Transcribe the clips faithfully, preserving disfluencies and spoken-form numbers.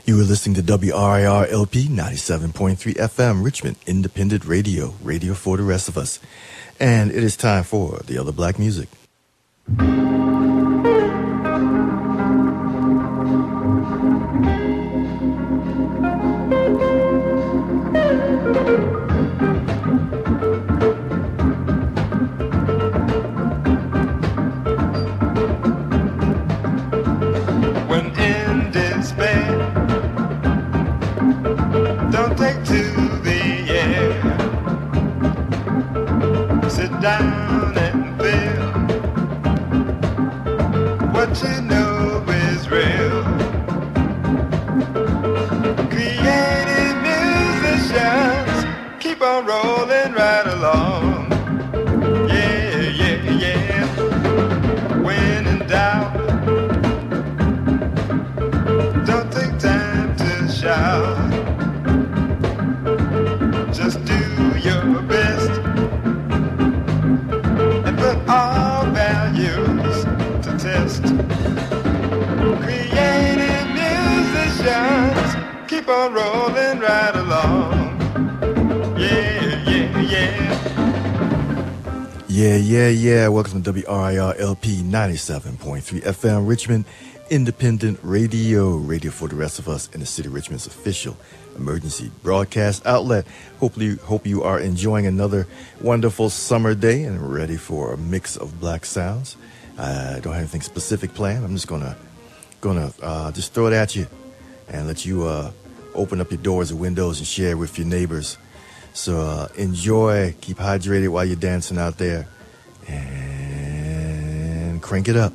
You were listening to W R I R L P ninety-seven point three F M, Richmond Independent Radio, radio for the rest of us. And it is time for the other black music. Down and feel what you know is real. Creative musicians keep on rolling right along. Yeah, yeah, yeah. When in doubt, don't take time to shout. Just do your best. All values to test. Creative musicians keep on rolling right along. Yeah, yeah, yeah. Yeah, yeah, yeah. Welcome to W R I R L P ninety-seven point three F M, Richmond Independent Radio, radio for the rest of us in the city of Richmond's official emergency broadcast outlet. Hopefully, hope you are enjoying another wonderful summer day and ready for a mix of black sounds. I don't have anything specific planned. I'm just gonna gonna uh, just throw it at you and let you uh, open up your doors and windows and share with your neighbors. So uh, enjoy, keep hydrated while you're dancing out there, and crank it up.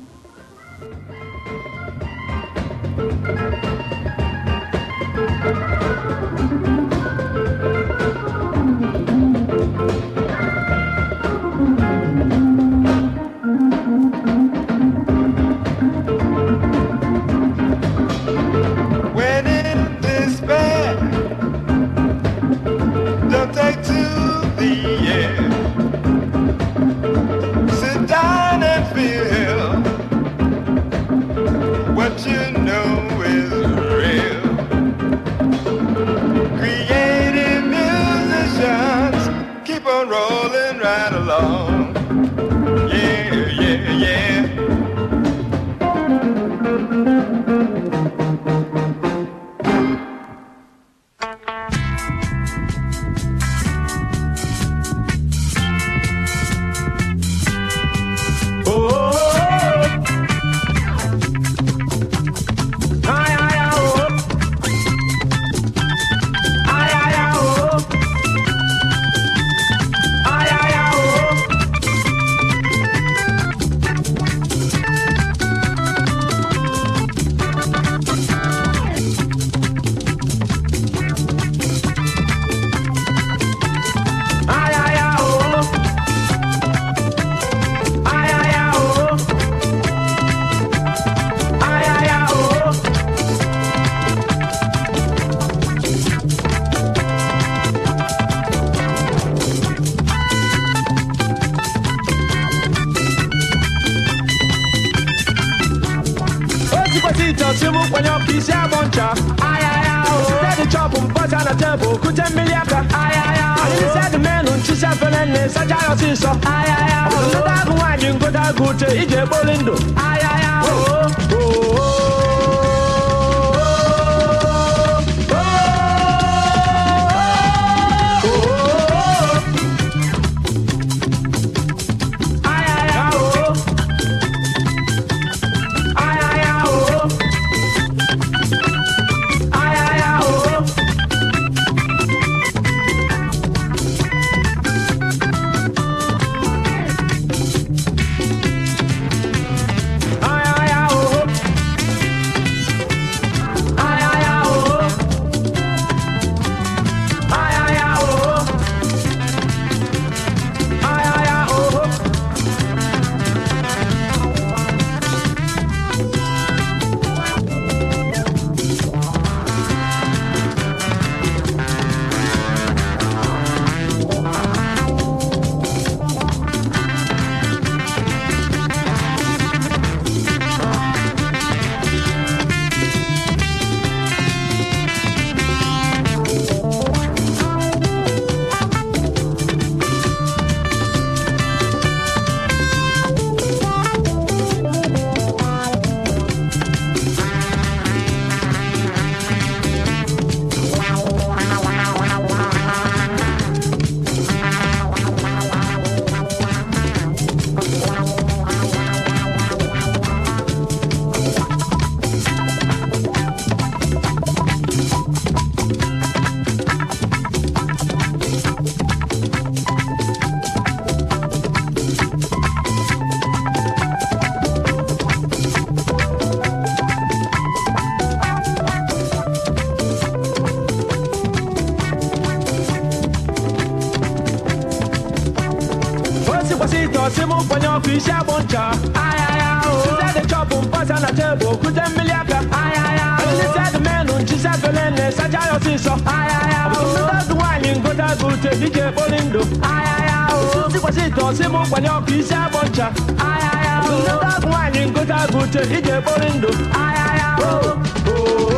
Simon Panyo Fisha Boncha. Ay ay ay. Said the chop on pass on the table. Could them miliaka? Ay ay ay. And they said the man on Chisa Belene. Sajayo Siso. Ay ay ay. That's the wine in Gota Gute. D J Bolindo. Ay ay ay. Susi Pasito Simon Panyo Fisha Boncha. Ay ay ay. That's the wine in Gota Gute. D J Bolindo. Ay ay ay. Oh oh.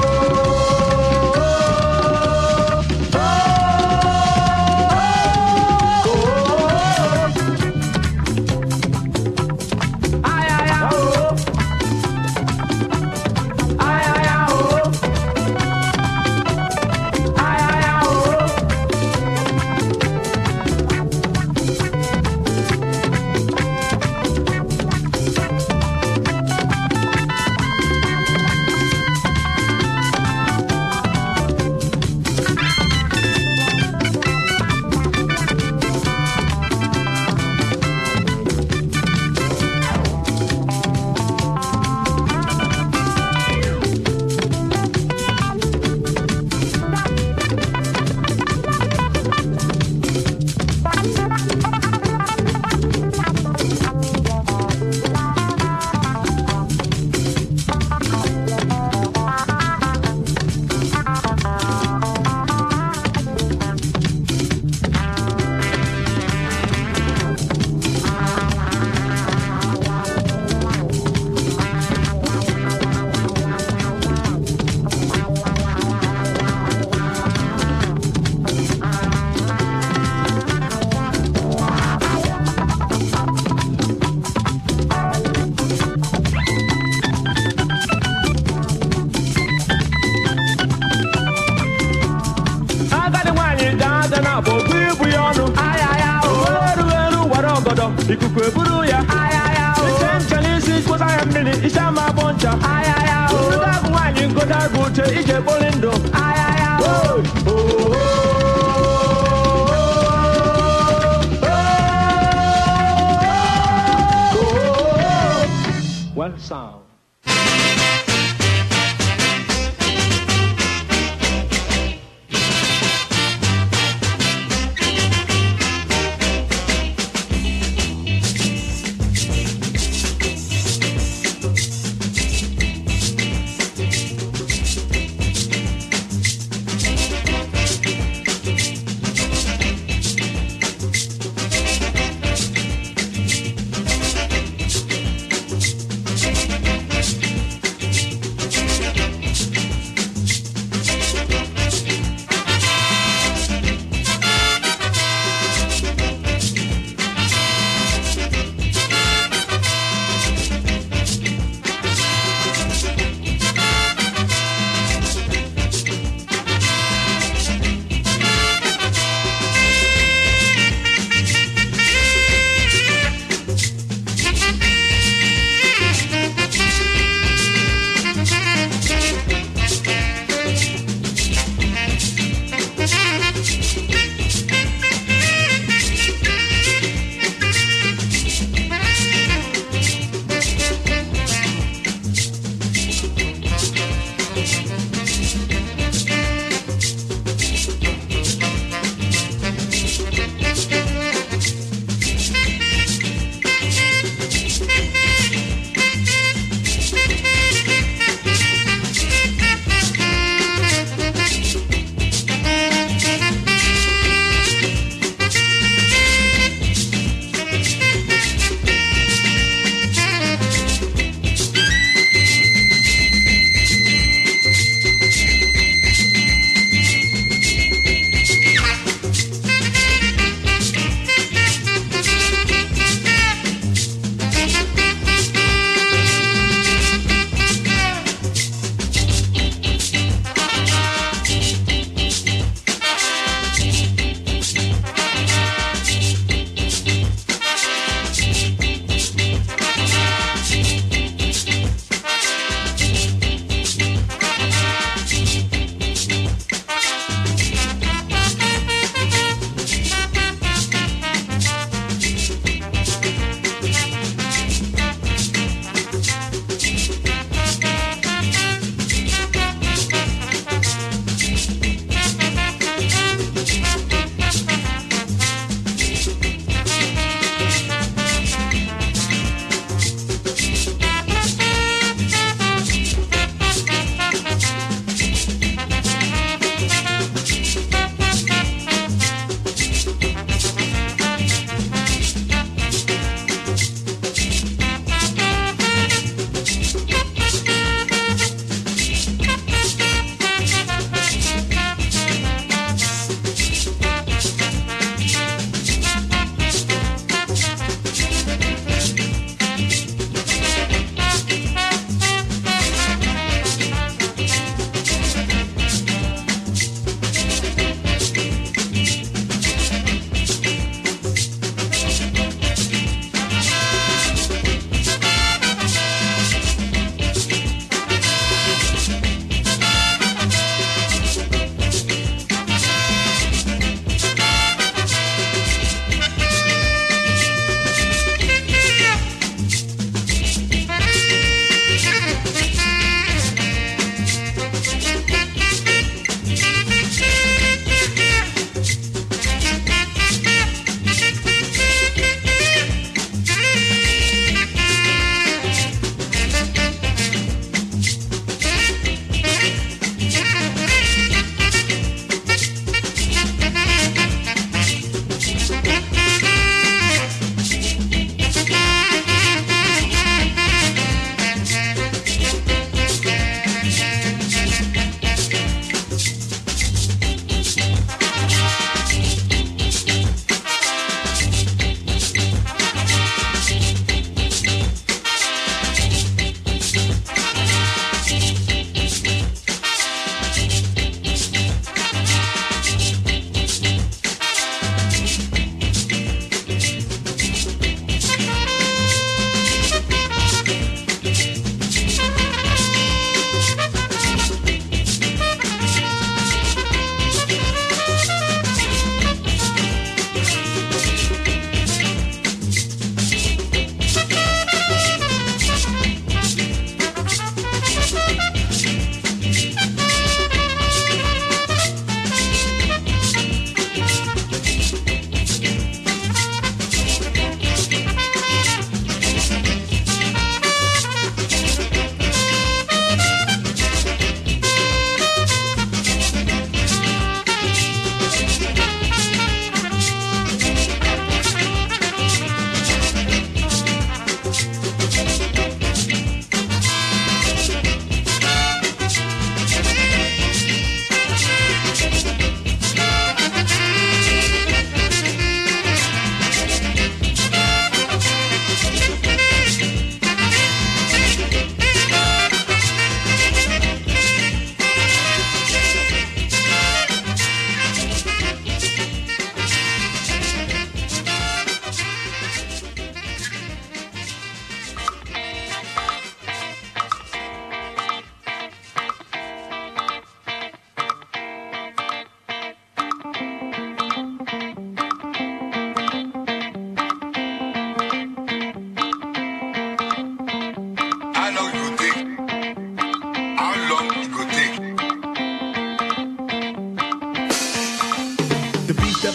Well sound.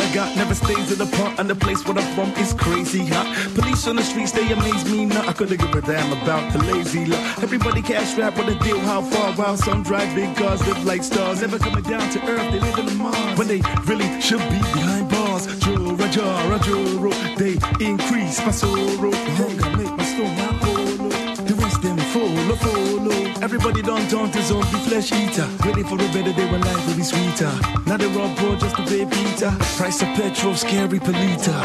got never stays in the park, and the place where I'm from is crazy hot. Police on the streets, they amaze me now. I couldn't give a damn about the lazy lot. Everybody cash rap with a deal how far, while some drive big cars, live like stars, never coming down to earth, they live in the Mars. When they really should be behind bars. Joe, Raja, Rajoro, they increase my sorrow. Hunger make my stomach hollow. The rest them follow, follow. Everybody don't turn to zombie flesh eater. Waiting for a better day when life will be sweeter. Now they rob poor just to pay Peter. Price of petrol, scary per liter.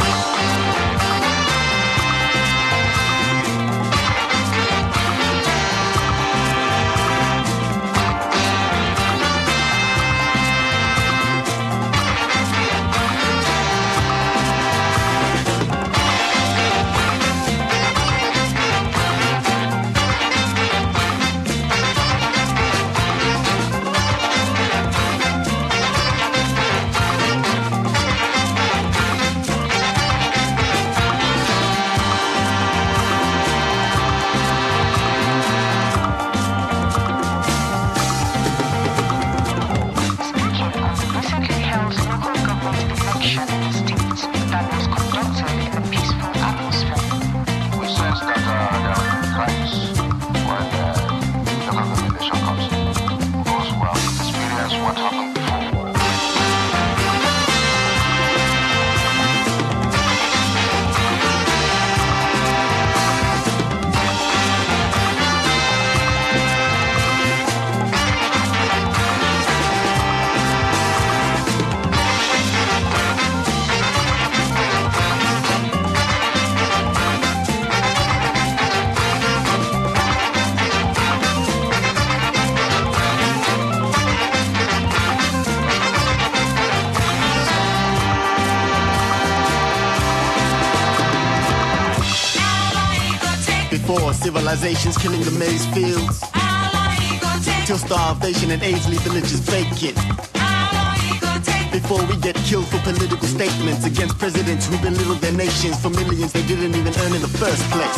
Civilizations killing the maize fields, till starvation and AIDS leave villages vacant. Before we get killed for political statements against presidents who belittle their nations for millions they didn't even earn in the first place.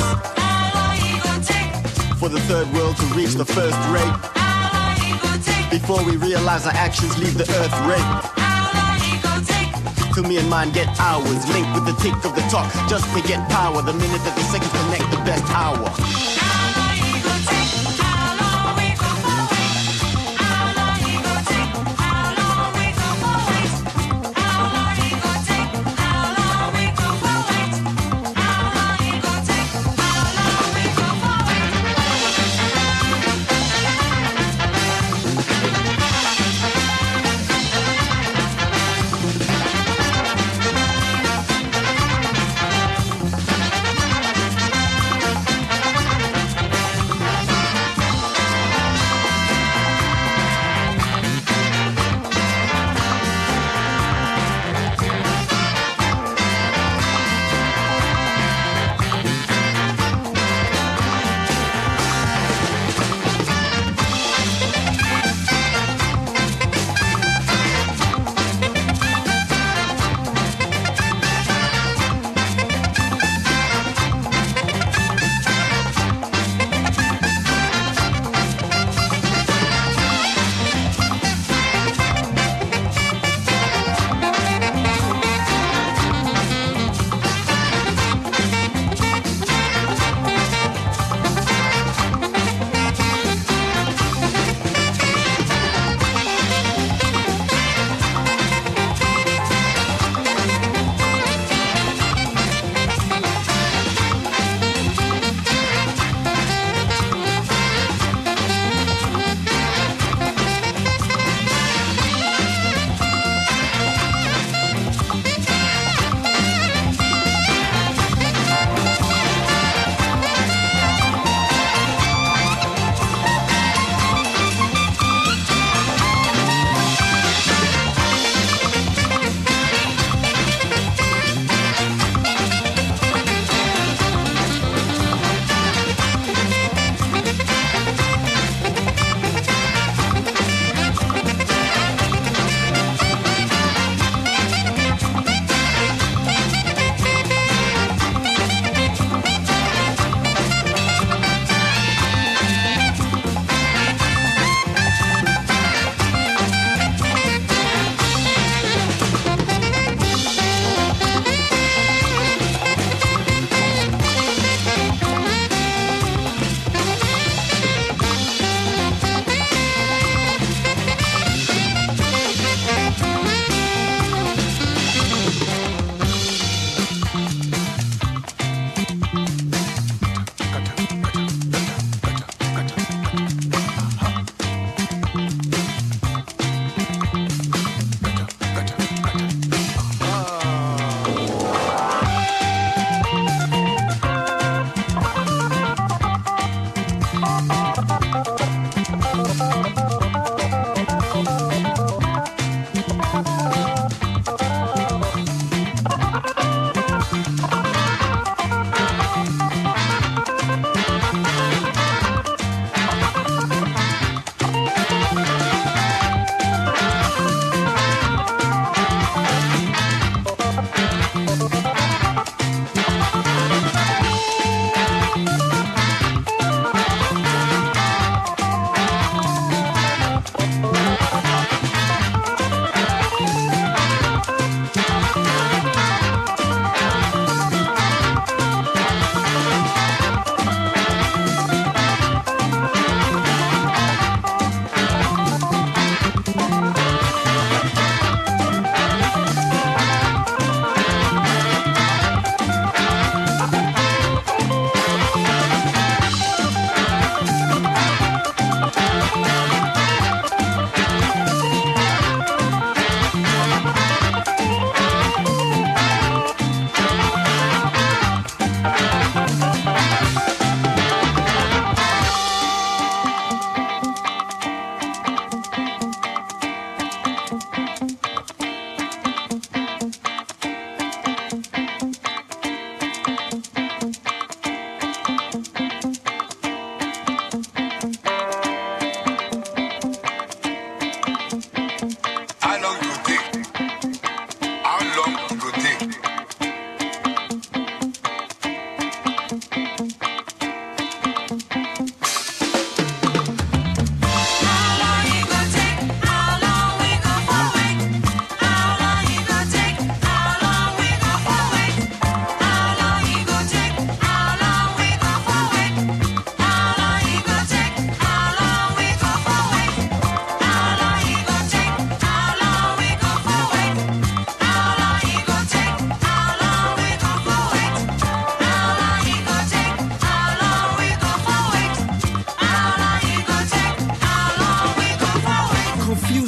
For the third world to reach the first rate, before we realize our actions leave the earth raped. Till me and mine get ours, linked with the tick of the talk, just to get power. The minute that the seconds connect, the best hour.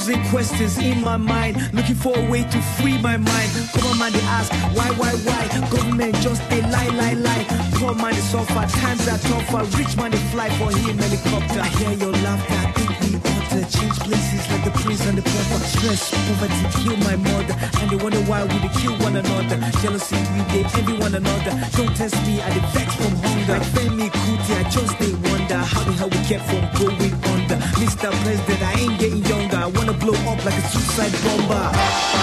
thousand questions in my mind, looking for a way to free my mind. Come on, man, they ask, why, why, why? Government just they lie, lie, lie. Poor man, they suffer, times are tougher. Rich man, they fly for him helicopter. I hear your laughter, I think we ought to change places like the prince and the pauper. Stress, poverty, kill my mother, and they wonder why we they kill one another. Jealousy, we they envy one another. Don't test me, I dey vex from hunger. Like Femi Kuti, I just they wonder how the hell we kept from going under. Mister President, I ain't getting younger. I wanna blow up like a suicide bomber.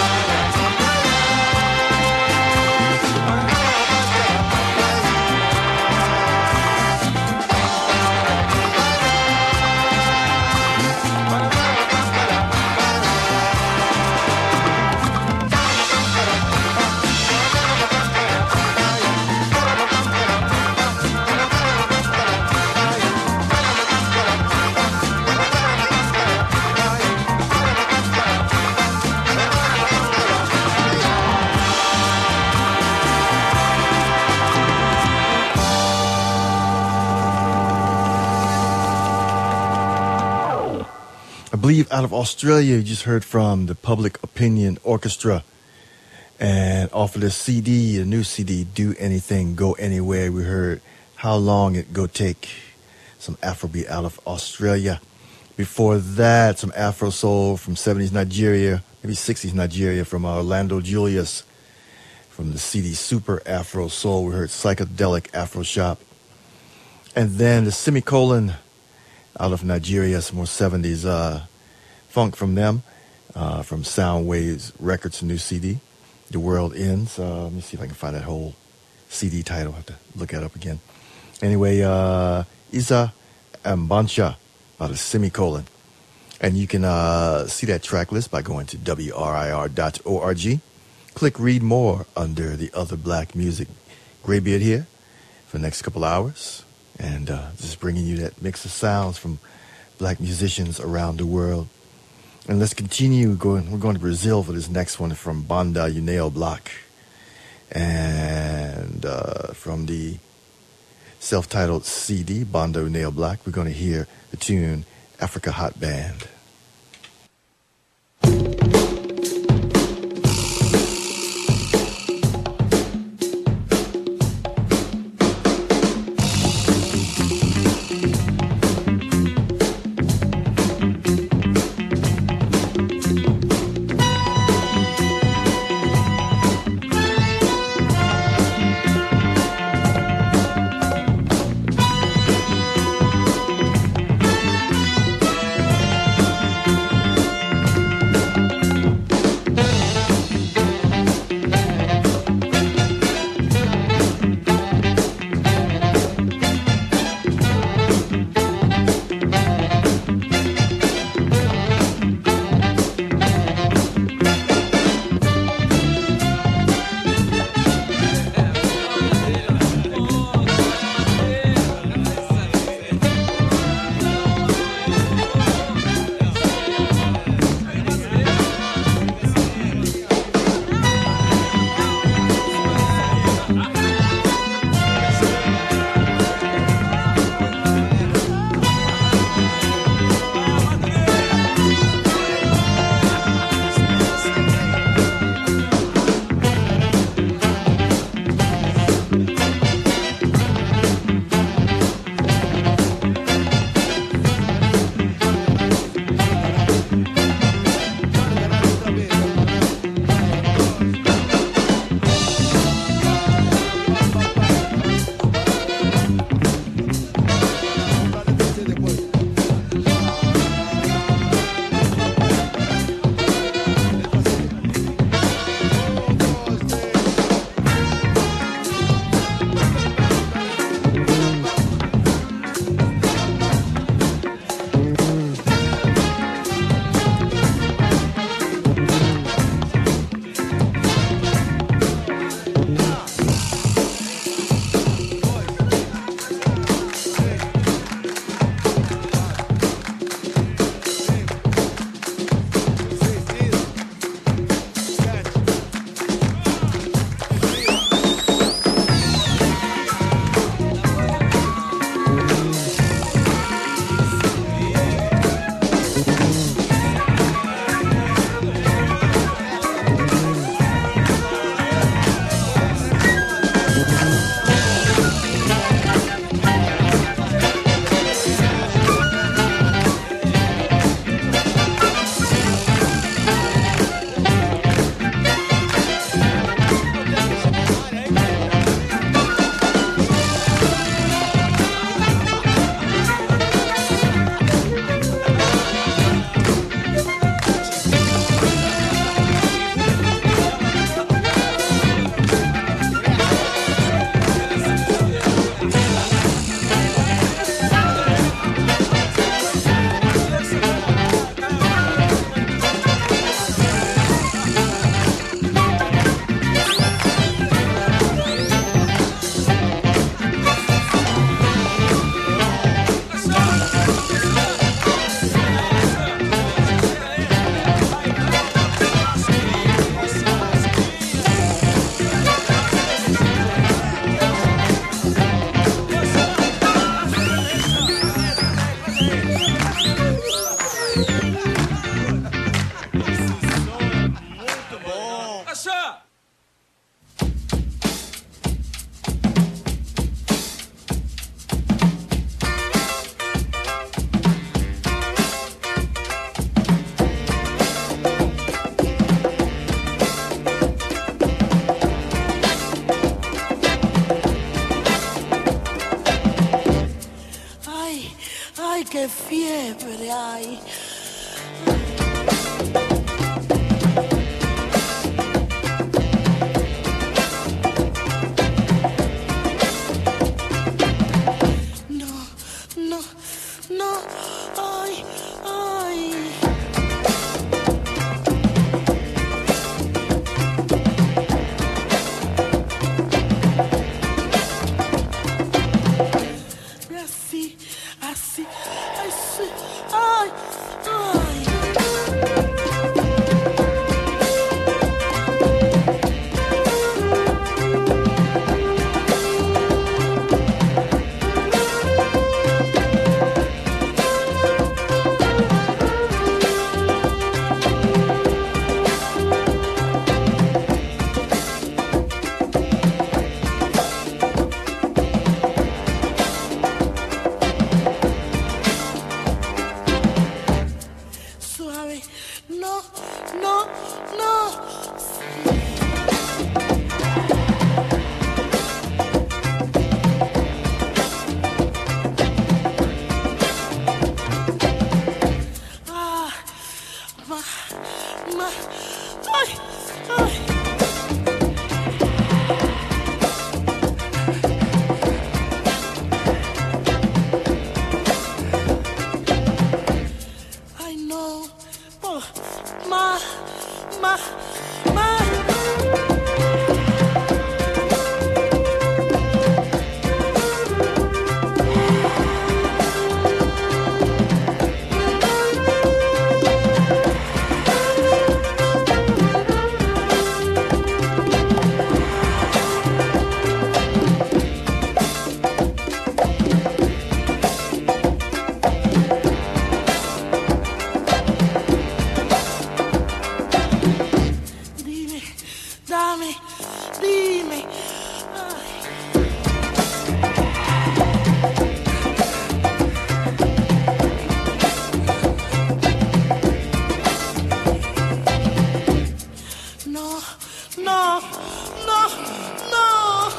I believe out of Australia, you just heard from the Public Opinion Orchestra. And off of the C D, a new C D, Do Anything, Go Anywhere, we heard How Long It Go Take, some Afrobeat out of Australia. Before that, some Afro Soul from seventies Nigeria, maybe sixties Nigeria, from Orlando Julius. From the C D Super Afro Soul, we heard Psychedelic Afro Shop. And then the Semicolon out of Nigeria, some more seventies uh, funk from them, uh, from Soundwaves Records, new C D, The World Ends. Uh, let me see if I can find that whole C D title. I have to look that up again. Anyway, uh, Isa Ambancha, out of Semicolon. And you can uh, see that track list by going to W R I R dot org. Click Read More under the Other Black Music. Graybeard here for the next couple hours. And uh, just bringing you that mix of sounds from black musicians around the world. And let's continue going. We're going to Brazil for this next one from Banda Uneo Block. And uh, from the self-titled C D, Banda Uneo Block, we're going to hear the tune Africa Hot Band. Qué fiebre hay. No, no, no, ay, ay. Así, así, así, ay, ay. Suave, no, no, no. Ah, ma, ma, ay, ay. I know. Oh, ma, ma, ma. Dime, dame, dime. Ay. No, no, no, no.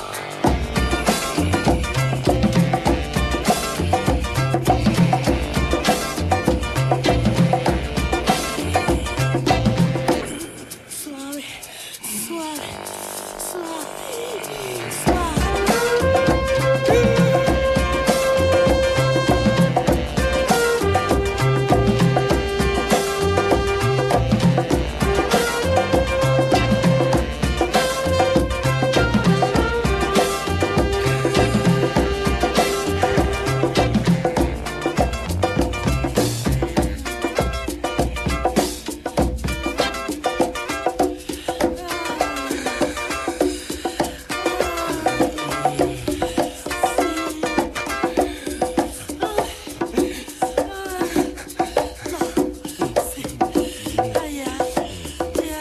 Suave, suave, suave, suave. Ay, ya, ya.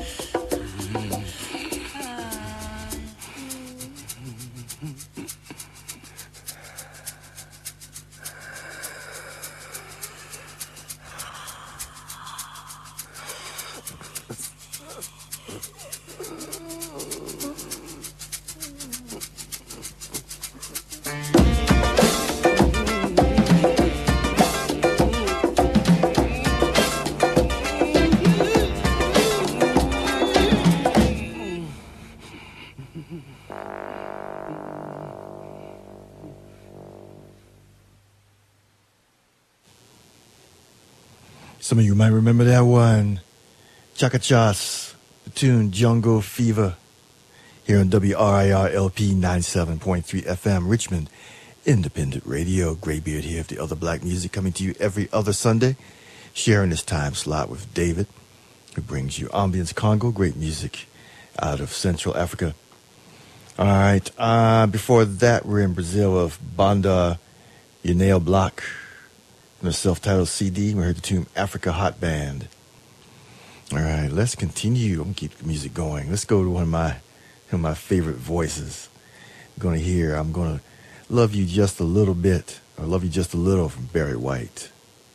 Some of you might remember that one. Chaka Chas, the tune Jungle Fever, here on W R I R L P ninety-seven point three F M, Richmond Independent Radio. Graybeard here of the Other Black Music, coming to you every other Sunday, sharing this time slot with David, who brings you Ambience Congo, great music out of Central Africa. All right, uh, before that, we're in Brazil with Banda Yaneo Block, from the self-titled C D. We heard the tune Africa Hot Band. All right, let's continue. I'm going to keep the music going. Let's go to one of my, one of my favorite voices. I'm going to hear I'm going to Love You Just a Little Bit, or Love You Just a Little from Barry White.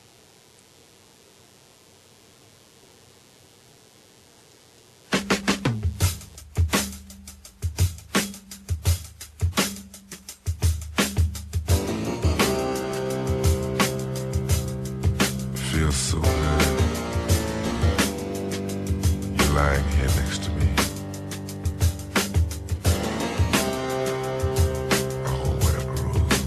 Feels so good. You're lying here next to me. Oh, what a groove.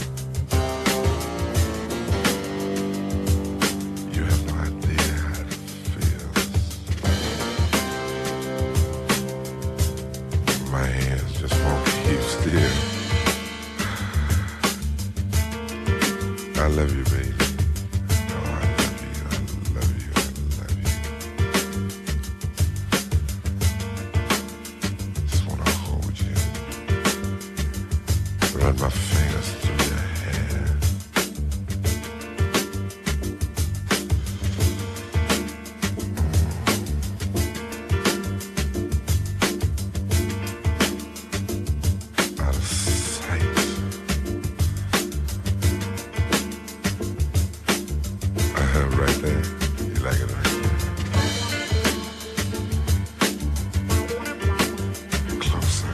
You have no idea how it feels. My hands just won't keep still. I love you, baby. Run my fingers through your hair. Mm. Out of sight. Uh, right there. You like it right there. Closer.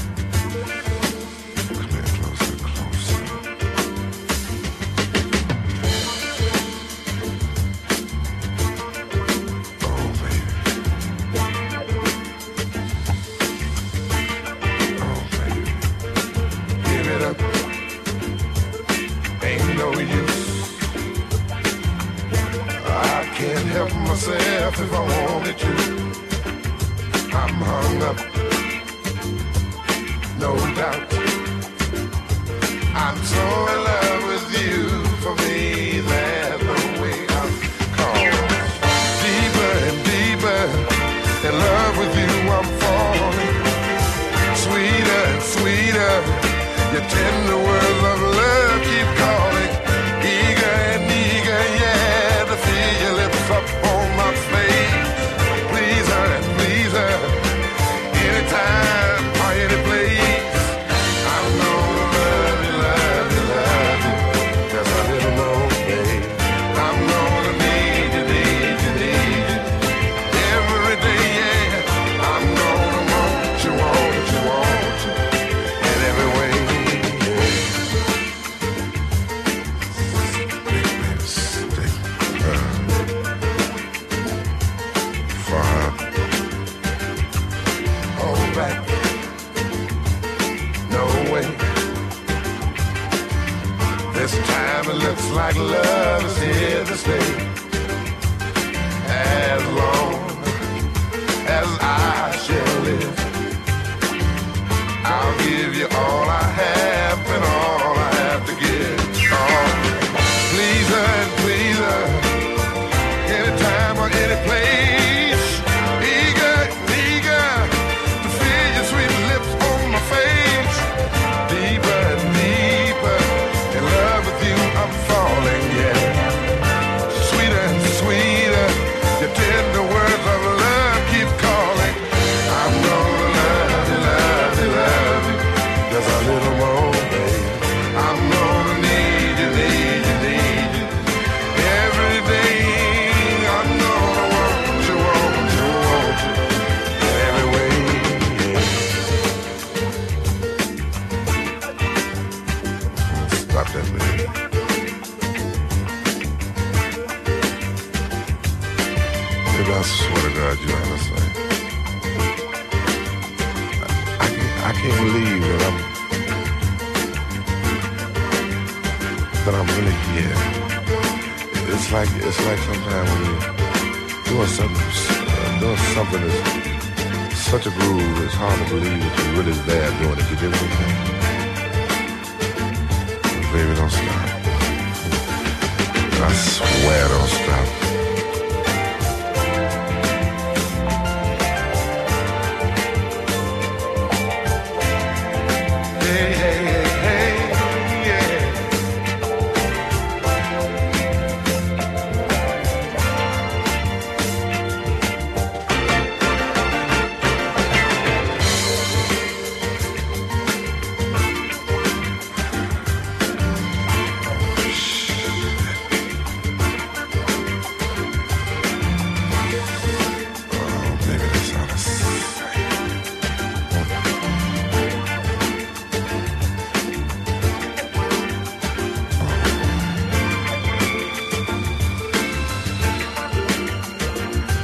Myself if I wanted to. I'm hung up, no doubt. I'm so in love with you. For me, there's no way out. Cause deeper and deeper in love with you, I'm falling. Sweeter and sweeter, your tender words of love keep calling. Eager and eager, yeah, to feel your lips up on my face. Please her and please her, anytime or any place. I'm gonna love you, love you, love you, just a little more, babe. I'm gonna need you, need you, need you, every day, yeah. I'm gonna want you, want you, want you, in every way, yeah. Stick, baby, stick, uh. Hold back, no way. This time it looks like love is here to stay. As long as I shall live, I'll give you all I have and all I have to give. Oh, please her and please her, anytime or any place. Eager, eager to feel your sweet lips on my face. Deeper and deeper in love with you, I'm falling, yeah. Sweeter and sweeter, your tender words of love keep calling. I'm gonna love you, love you, love you, just a little more, babe. I'm gonna need you, need you, need you, every day. I'm gonna want you, want you, want you, in every way, yeah. Stop that, baby. Baby, I swear to God, you understand. I, I, can't, I can't believe that I'm that I'm really here. It's like it's like sometimes when you're doing something, uh, doing something that's such a groove, it's hard to believe that you're really there doing it. You get what I'm saying? Baby, don't stop. I swear, don't stop. Hey, hey, hey, hey, yeah.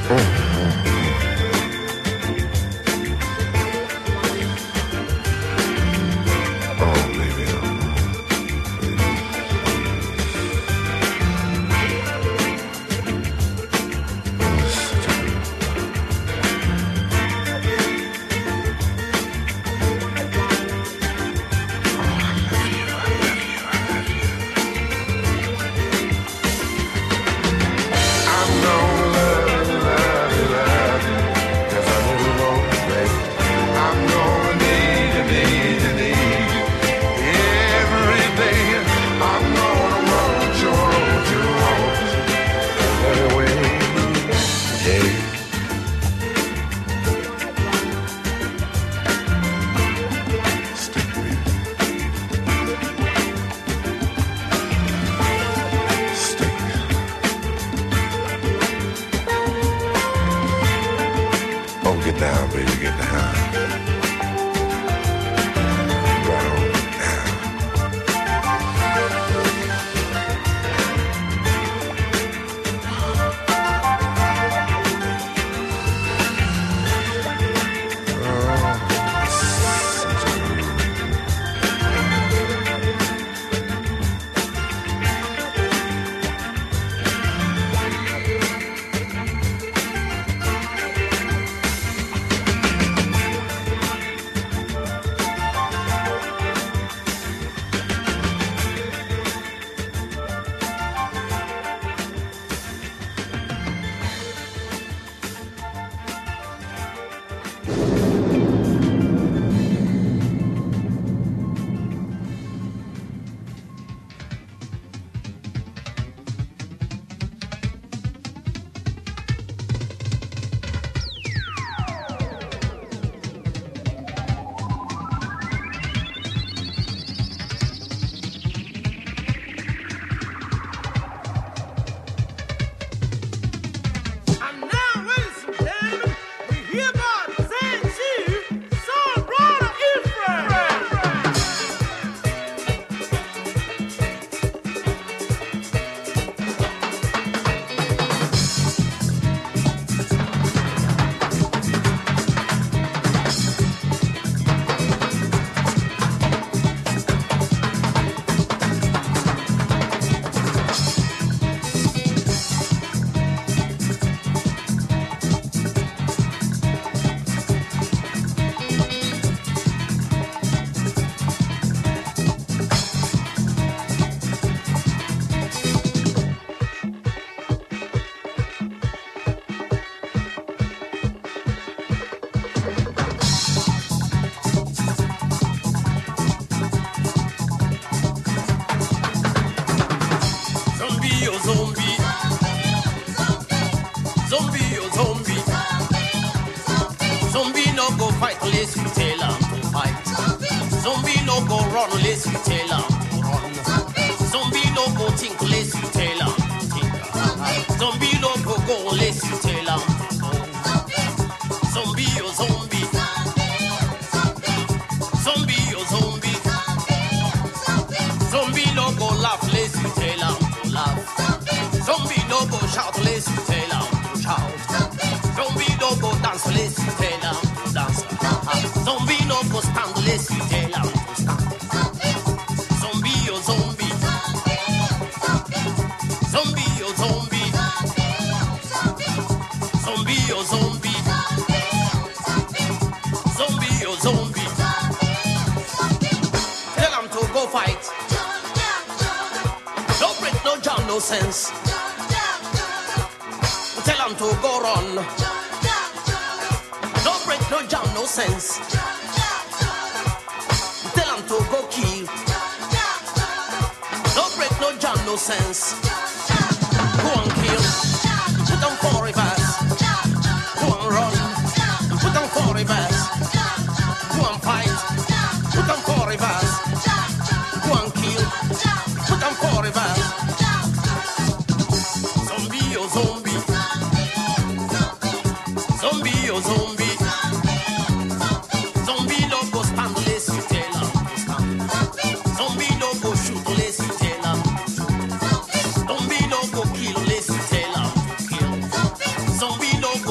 Zombie no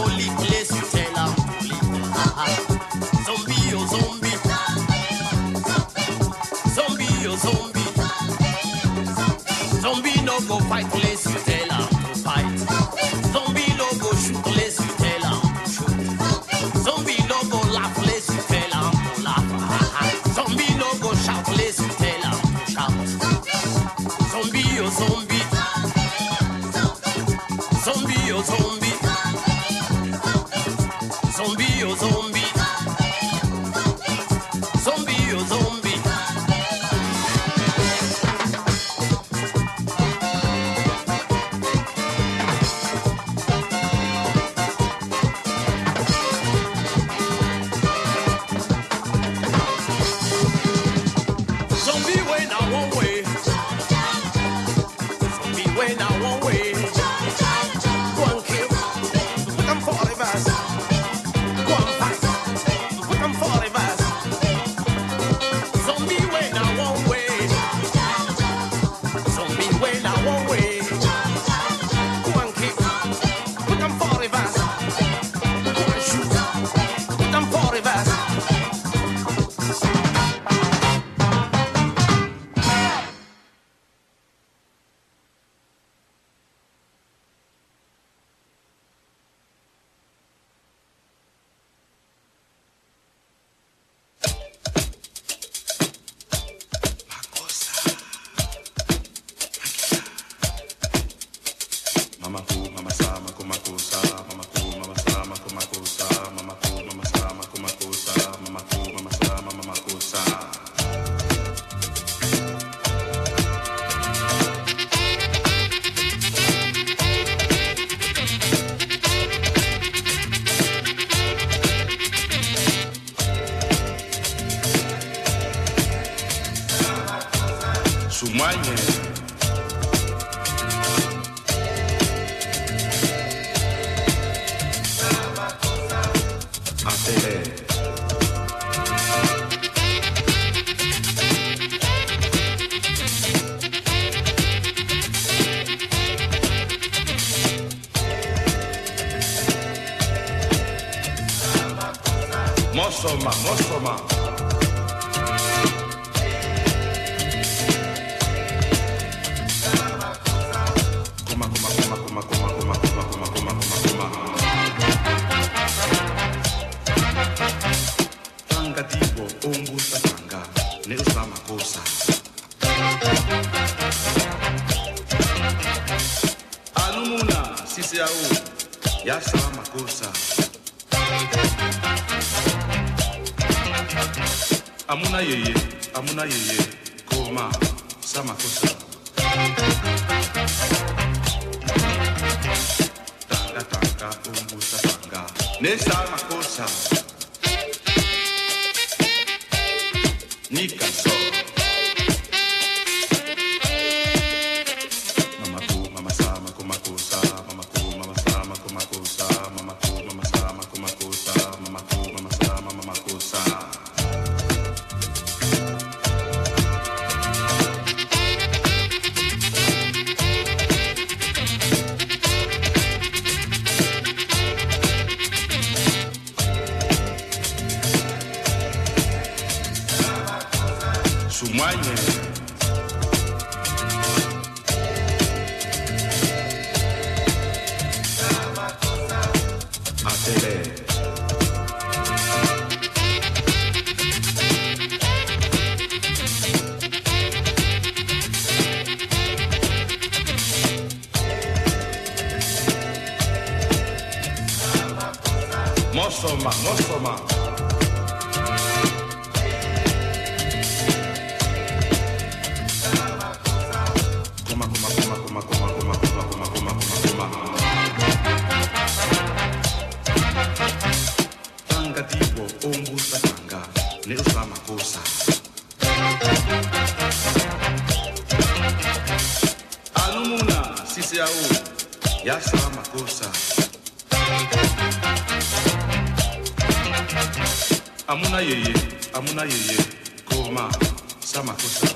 zombie. Zombie, oh zombie. Zombie, oh zombie. Zombie way now one way. Zombie way now one way. Go and kill. Put them for the verse. Go and fight. Put them for the verse. Zombie way now one way. Zombie way now one way. Go and kill. Put them for the verse. Go and shoot. Put them for the verse. Mama ku, mama sama, kuma kusa, mama ku, mama sama, kuma kusa, mama ku, mama sama, kuma kusa, mama ku, mama sama, mama kusa. Sumanye. Atele. Mosoma, mosoma. Kuma, kuma, kuma, kuma, kuma, kuma, kuma, kuma, kuma, kuma, kuma. Tanga tipo, umbusa tanga, ne usama kosa. Alumuna, sisi au, ya sama kosa. Amuna yeye, amuna yeye, koma, sama kosa. Tanga tanga, umbusa tanga, ne sama kosa. Nika so. Mama ku, mama sama, kuma kusa, mama ku, mama sama, kuma kusa, mama ku, mama sama, kuma kusa, mama ku, mama sama, mama kusa. Sumanye. Atele. Mosoma, mosoma. Kuma, kuma, kuma, kuma, kuma, kuma, kuma, kuma, kuma, kuma, kuma. Tanga tipo, umbusa tanga, ne usama kosa. Alumuna, sisi au, ya sama kosa. Amuna yeye, amuna yeye, koma, sama kosa.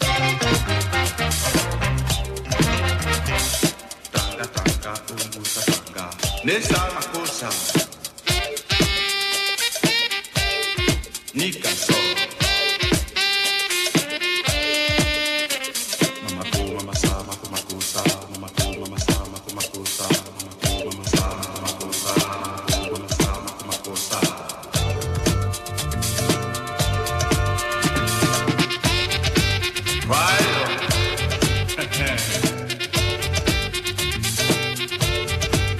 Tanga tanga, umbusa tanga, ne sama kosa. Nika so. Mama ku, mama sama, kuma kusa, mama ku, mama sama, kuma kusa, mama ku, mama sama, kuma kusa, mama ku, mama sama, kuma kusa. Right.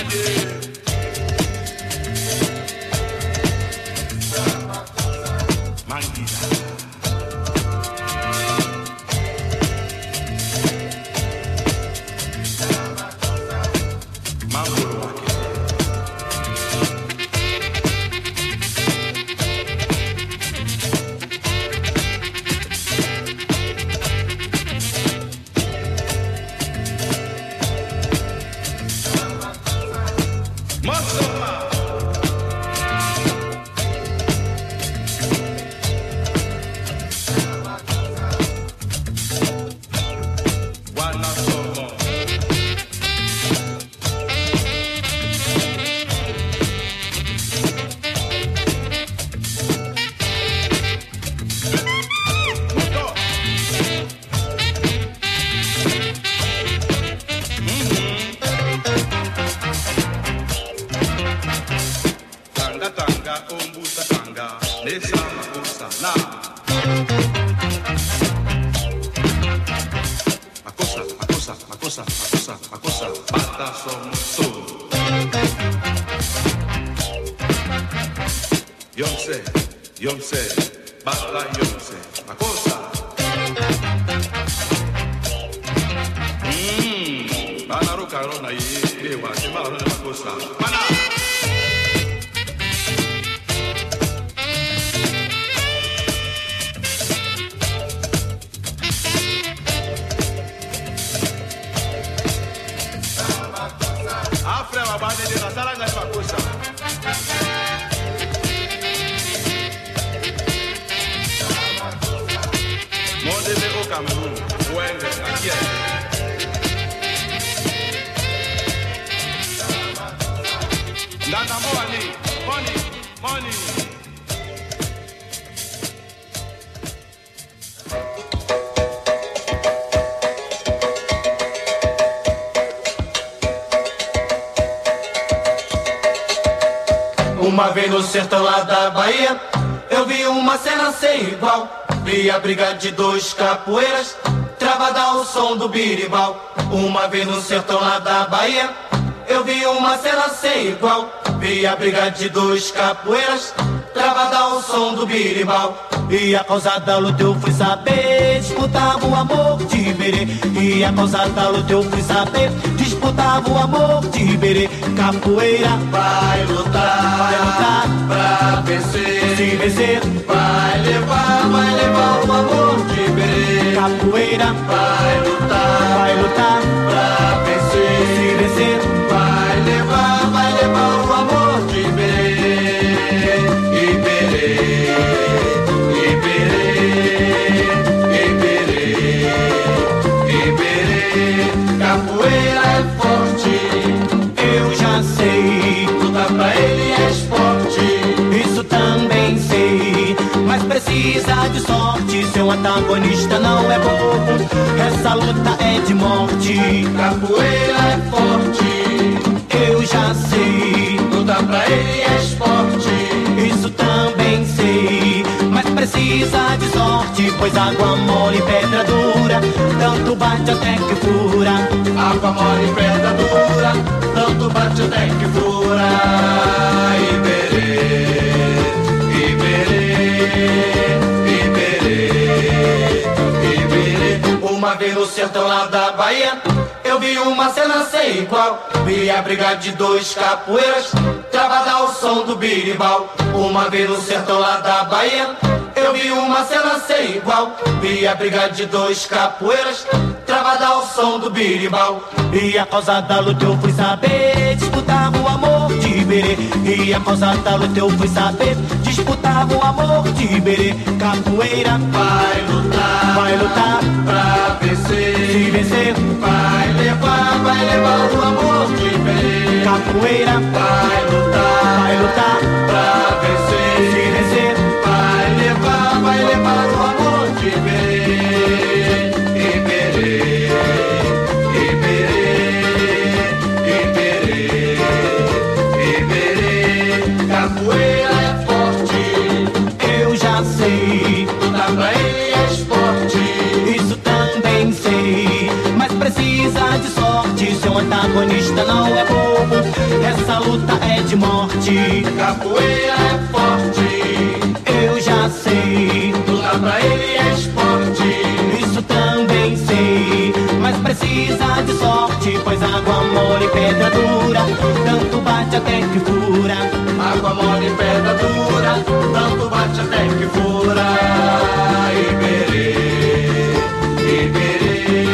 Uma vez no sertão lá da Bahia, eu vi uma cena sem igual. Vi a briga de dois capoeiras, travada ao som do birimbau. Uma vez no sertão lá da Bahia, eu vi uma cena sem igual. Vi a briga de dois capoeiras, travada ao som do birimbau. E a causa da luta eu fui saber, disputava o amor de Iberê. E a causa da luta eu fui saber, disputava o amor de Iberê. Capoeira vai lutar, vai lutar pra vencer. Se vencer, vai levar, vai levar o amor de Iberê. Capoeira vai lutar, vai lutar pra vencer. Se vencer, vai levar, vai levar o amor de Iberê. Iberê. Capoeira é forte, eu já sei. Lutar pra ele é esporte, isso também sei. Mas precisa de sorte, seu antagonista não é bobo. Essa luta é de morte. Capoeira é forte, eu já sei. Lutar pra ele é esporte, isso também sei. Mas precisa de sorte, pois água mole e pedra dura, tanto bate até que fura. Água mole e pedra dura, tanto bate até que fura. Iberê, Iberê, Iberê, Iberê. Uma vez no sertão lá da Bahia, eu vi uma cena sem igual. Vi a briga de dois capoeiras, travada ao som do birimbau. Uma vez no sertão lá da Bahia, eu vi uma cena sem igual. Vi a briga de dois capoeiras, travada ao som do birimbau. E a causa da luta eu fui saber, disputava o amor de Iberê. E a causa da luta eu fui saber, disputava o amor de Iberê. Capoeira vai lutar, vai lutar pra vencer. Se vencer, vai levar, vai levar o amor de Iberê. Capoeira vai lutar, vai lutar pra vencer. Se vencer, vai levar, vai levar o amor de Iberê. Iberê, Iberê, Iberê, Iberê. Capoeira é forte, eu já sei. Lutar pra ele é esporte, isso também sei. Mas precisa de sorte, seu antagonista não é bobo. essa luta é de morte. Capoeira é forte, eu já sei. Lutar pra ele é esporte, isso também sei. Mas precisa de sorte, pois água mole e pedra dura, tanto bate até que fura. Água mole e pedra dura, tanto bate até que fura. Iberê, Iberê,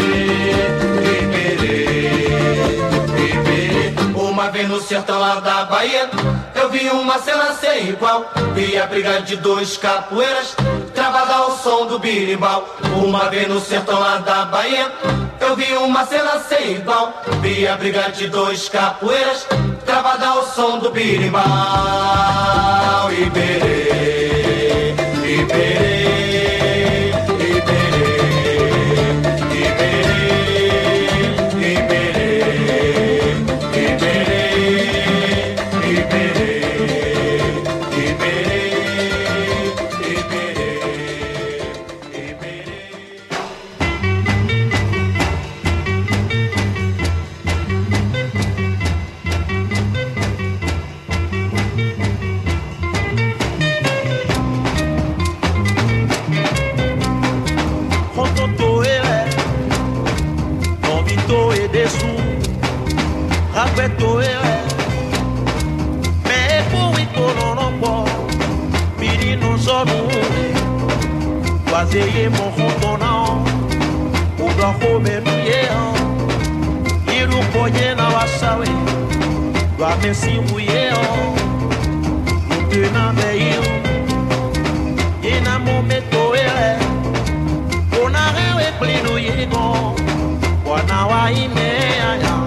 Iberê, Iberê. Uma vez no sertão lá da Bahia, eu vi uma cena sem igual. Vi a briga de dois capoeiras, travada ao som do birimbau. Uma vez no sertão lá da Bahia, eu vi uma cena sem igual. Vi a briga de dois capoeiras, travada ao som do birimbau. Iberê, Iberê, Iberê, Iberê, Iberê, Iberê, Iberê, Bazeye mon hontonao, uga home nuyeo, iru poye na wasawe, wa mesi uyeo, utena beyo, ina momento ele, ona rewe plinu yego, wana wa ime aya.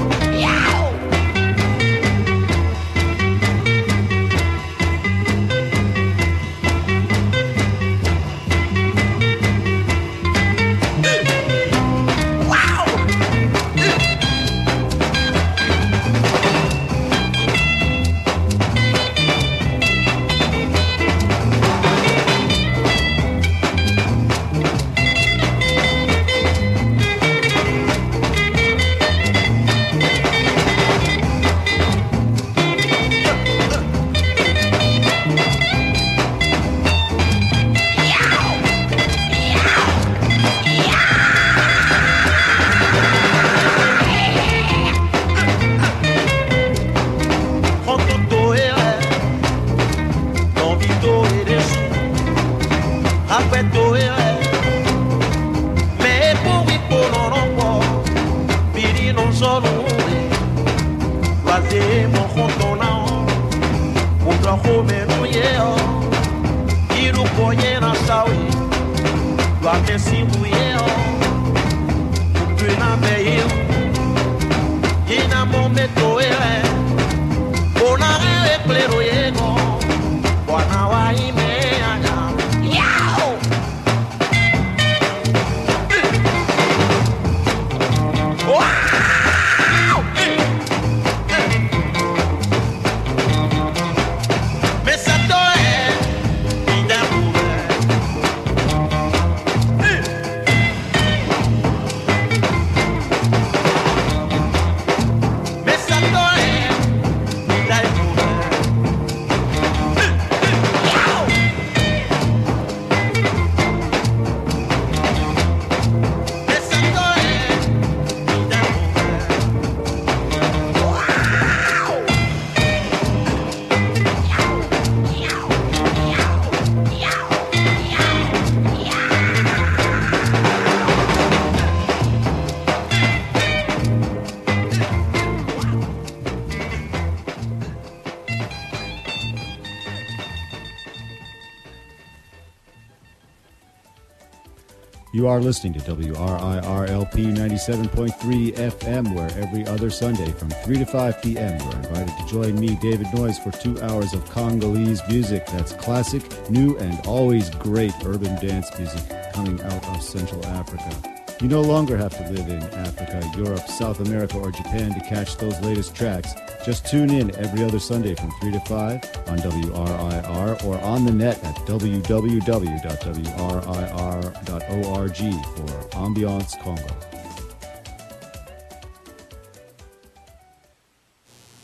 You are listening to W R I R L P ninety-seven point three F M, where every other Sunday from three to five p.m. you're invited to join me, David Noyes, for two hours of Congolese music. That's classic, new, and always great urban dance music coming out of Central Africa. You no longer have to live in Africa, Europe, South America, or Japan to catch those latest tracks. Just tune in every other Sunday from three to five on W R I R or on the net at w w w dot w r i r dot org for Ambiance Congo.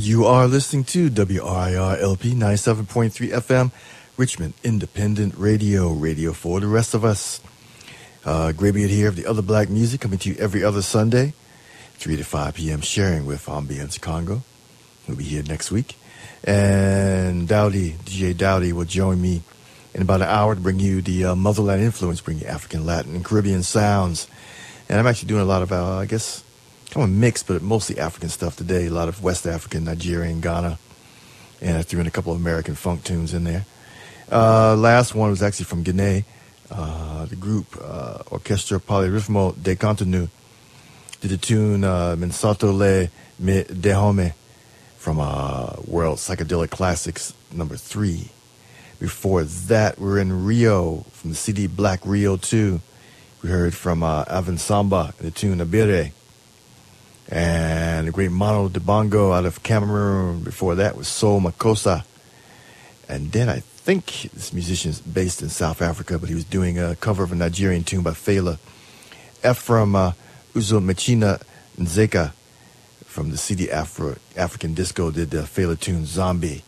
You are listening to W R I R L P ninety-seven point three F M, Richmond Independent Radio, radio for the rest of us. Uh, Graybeard here of the Other Black Music, coming to you every other Sunday, three to five p.m., sharing with Ambience Congo. We'll be here next week. And Dowdy, D J Dowdy, will join me in about an hour to bring you the uh, Motherland Influence, bring you African, Latin, and Caribbean sounds. And I'm actually doing a lot of, uh, I guess, kind of mixed, but mostly African stuff today. A lot of West African, Nigerian, Ghana. And I threw in a couple of American funk tunes in there. Uh, last one was actually from Guinea. Uh, the group, uh, Orchestra Polyrhythmo de Contenu, did the tune uh, Minsato Le Me Dehome from uh, World Psychedelic Classics number three. Before that, we're in Rio from the C D Black Rio two. We heard from uh, Avan Samba, the tune Abire. And the great Mano Dibango out of Cameroon. Before that was Soul Makossa. And then I think this musician is based in South Africa, but he was doing a cover of a Nigerian tune by Fela. Ephraim uh, Uzomachina Nzeka from the C D Afro African Disco did the Fela tune Zombie.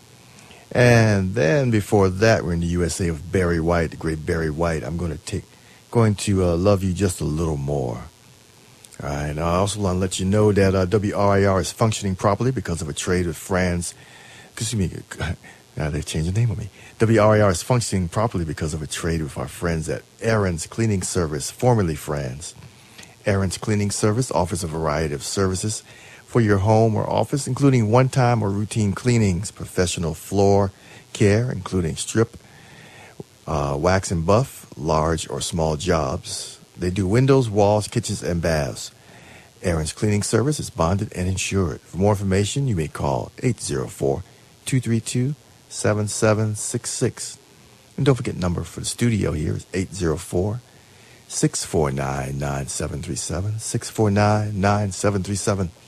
And then before that, we're in the U S A with Barry White, the great Barry White. I'm going to take, going to uh, love you just a little more. All right. And I also want to let you know that uh, W R I R is functioning properly because of a trade with France. Excuse me. Now they've changed the name of me. W R I R is functioning properly because of a trade with our friends at Aaron's Cleaning Service, formerly Franz. Aaron's Cleaning Service offers a variety of services for your home or office, including one-time or routine cleanings, professional floor care, including strip, uh, wax and buff, large or small jobs. They do windows, walls, kitchens, and baths. Aaron's Cleaning Service is bonded and insured. For more information, you may call eight zero four, two three two, seven seven six six. And don't forget, number for the studio here is eight zero four, six four nine, nine seven three seven, six four nine, nine seven three seven.